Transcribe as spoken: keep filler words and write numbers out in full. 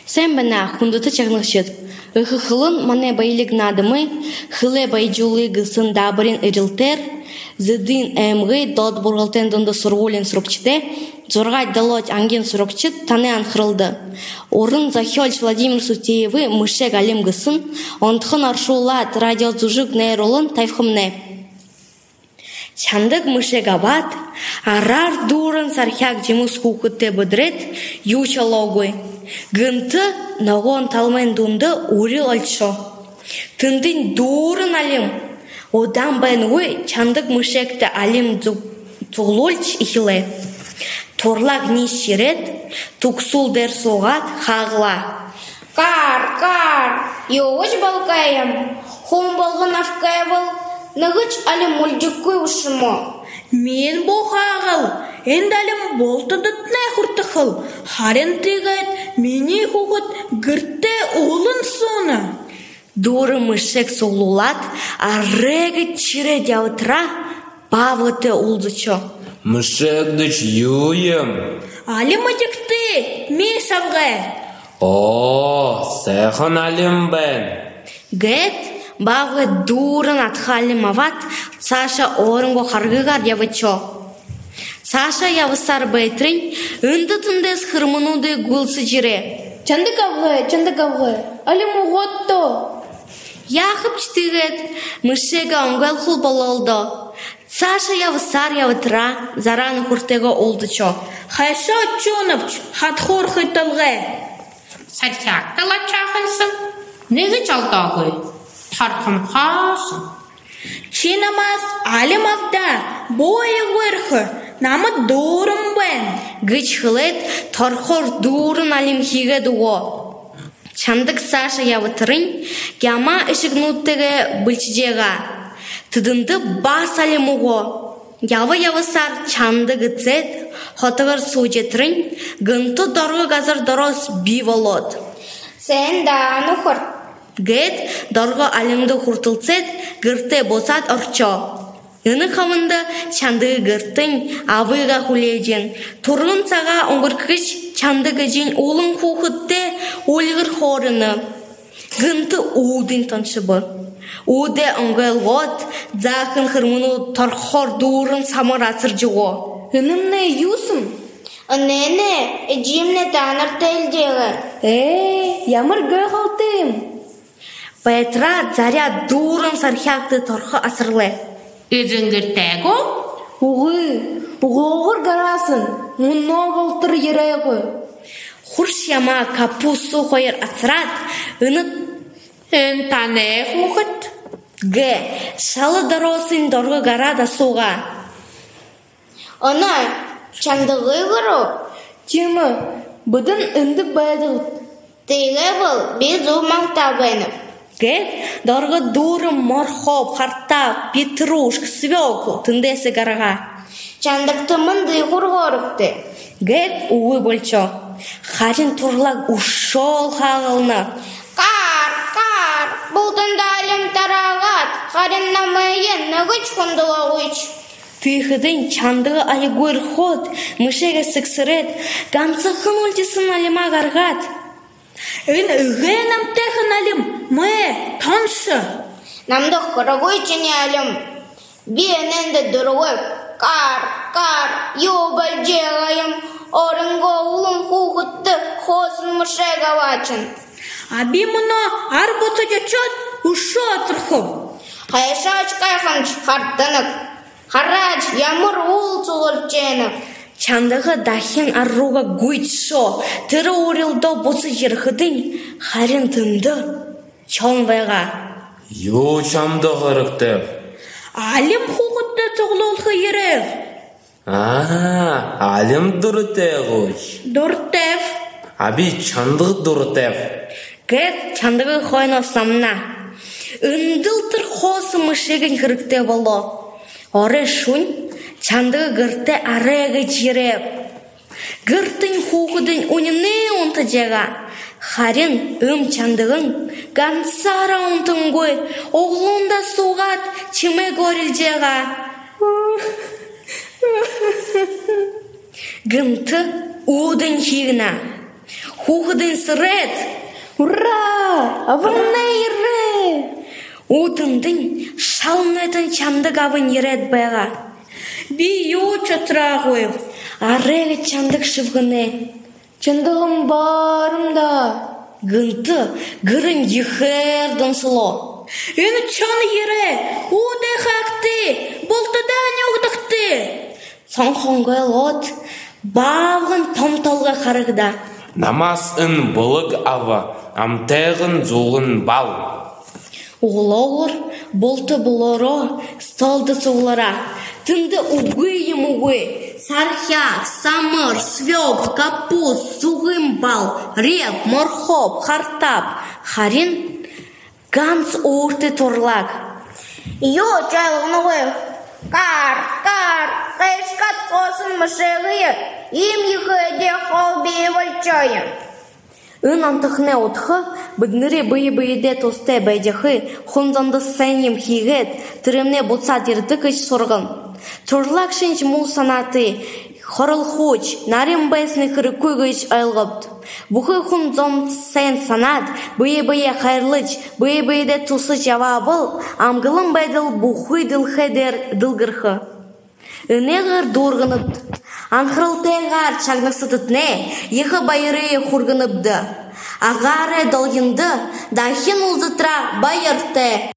Sen bana hundutu çaknıkşıt. Ihı hılın mane bayılık nadımı, hıle bayculuğu gısın dabırın ırıltır, zıdın emgı dod burgılten dında surgulin surukçıda, zorgay dalot angin surukçıt tanean hırıldı. Orın Захёльч Владимир Сутеевы мышек алим гысын, онтхын аршулат радиозужук нейролын тайфхымне. Чандык мышек абат, арар дурын сархяк жемус хукытте быдрет, ючалогуй. Гынты нагон талмен думды ури ольчо. Тындын дурын алим. Одан бен уй чандык мышекте алим цуглольч ихиле. Торлак ниш ширет, туксул дер соғат хағла. Кар, кар, йоғыч балкаям, хом балғын афкайвал, нығыч алим мульдиккуй ушымо. Мен боғағыл, эндалим болтыдытнай хұртықыл, харен тегайт, мені хуғыт гіртте олын соны. Дуры мышек соғлулат, арреги чире дяутра, павлыте улдычо. Мышекдыч юйым. Алим адекты, мен савғай. О, сәхін алим бән. Гэт, бавы дурын атхалим ават, Саша орынго харгыгар явычо. Саша явысар бәйтрін, үнді түндес хырмынуды гулсы жире. Чандык авғай, чандык авғай, алим уғотто. Яхып чтыгет, мышега оңгел хул бололдо. Саша явысар явытра, зараны хуртего олдычо. Хайша чоновч, хатхор хытылғай. Сарсяк талачақынсың, негі жалдағой, тарқым қасын. Чинамас алим авда, бойы ғырхы, намы дурым бән. Гыч хылет, торхор дурын алим хиге дуго. Чандык Саша явытырын, гяма ішігнуттығы бүлчіжеға. Тыдынды бас алимуго. Явы-явысар чанды гыцет, хотығыр су жетірін, гынты дорғы газыр дорос биволот. Сен даны хұрт. Гэт дорғы алимды хуртылцет, гырте босат орчо. Үні қамынды чанды гыртын авыға хулейден. Турғын саға оңғыркыш чанды гыжин олың хухытте олғыр хорыны. Гынты уудын тоншыбы. Уде оңғыл ғот, зақын хырмыну торхор дурын самыр асыр жуго. Үнімне юсым? Үнене, эджимне таныр тәлдегі. Э, ямыр гөй қалтым. Петра заря дурын сархяқты торхы асырлы. Үзінгіртәгі? Уғы, уғығыр гарасын, мұнна болтыр ерегі. Хурш яма капусу қойыр асырат, үні Эн тане хухыт? Г. Шалы доросын дорғы гарада суға. Она, чандығы ғыру? Чемі, бұдын үнді бәдіғыт. Тейге бұл, біз ұмақта бәніп. Г. Дорғы дуры морхоп, харта, петрушк, свеклу, тындесі гараға. Чандықты мұнды ғырғырықты. Г. Уы болчо. Харин турлаг ушол хағылны. Кар, кар, бұлтында әлім тарағат, қарын намайын нығыч құндылағыч. Тыхыдын чандығы айгуыр ход, мышеге сықсырет, ганцықын ультисын алима гаргат. Эн үген амтехын алим, мы, таншы. Намды қырығой чыне әлім. Бен әнді дұрғы, кар, кар, йобал жеғайым, орынға ұлым хуғытты хосын мышеге вачын. Аби мұна арботы жачат, ұшы атырқым. Хайшач кайханч хартынық. Харач ямыр ұл цуғылченық. Чандығы дахин арруға гуйтшо, тірі орылды босы жерхыдың, харин тынды, чонвайға. Ю чамды ғырықтып. Алим хуғытты тұғылылғы ерев. А, алим дұрытеғыш. Дұртев. Аби чандығы дұрытев. Гэт чандығы хойын осламна. Үнділтір хосы мышеген хырыкте боло. Оре шун, чандығы гырте арығы жиреп. Гыртын хуғыдың үніне онты жеға. Харин үм чандығын гансара онтын гой. Оғлында суғат чиме горил жеға. Гынты удын хигна. хухыдын сырет. Ура! Авыннайры! Утындың шалнетін чандық авын ерет байға. Би юча трагуев. Арығы чандық шывғыны. Чындығым барымда. Гынты гырын ехерден сыло. Ені чаны ере. Уды хақты. Болтыдан yoqдықты. Соңқоңғы лот бағын томталға қарығда. Намас ын бұлық ава, амтағын зулын бал. Оғылауыр болты бұлыро столды соғылара. Тынды угыйым угы. Сархяк, самыр, свёк, капуст, суғым бал, реп, морхоп, хартап. Харин ганс оғырты торлак. Ё, чайлығыны ғой. Кар, кар, қайшқат сосын мұшығы. Им ехы де холбе вольчайым. Ын антықны отқы, бұдныры бұйы-бұйыде тосты бәйдеқы, хонзанды сәнем хигет, түрімне бұтса дерді күш сорғын. Торлак шынч мұл санаты, хорыл хоч, нарым бәсіні қыры көгіш айлғыпты. Бұқы хонзан сән санат, бұйы-бұйы қайырлыч, бұйы-бұйыде тусы жавабыл, амғылым бәділ бұқы дылхедер дылғырқы. Үнеғір дұрғыныпты. Анхрылтайғар чагнықсытытне, ехы байыры құрғыныпды. Ағары долгинды, дахин ұлзытра байырты.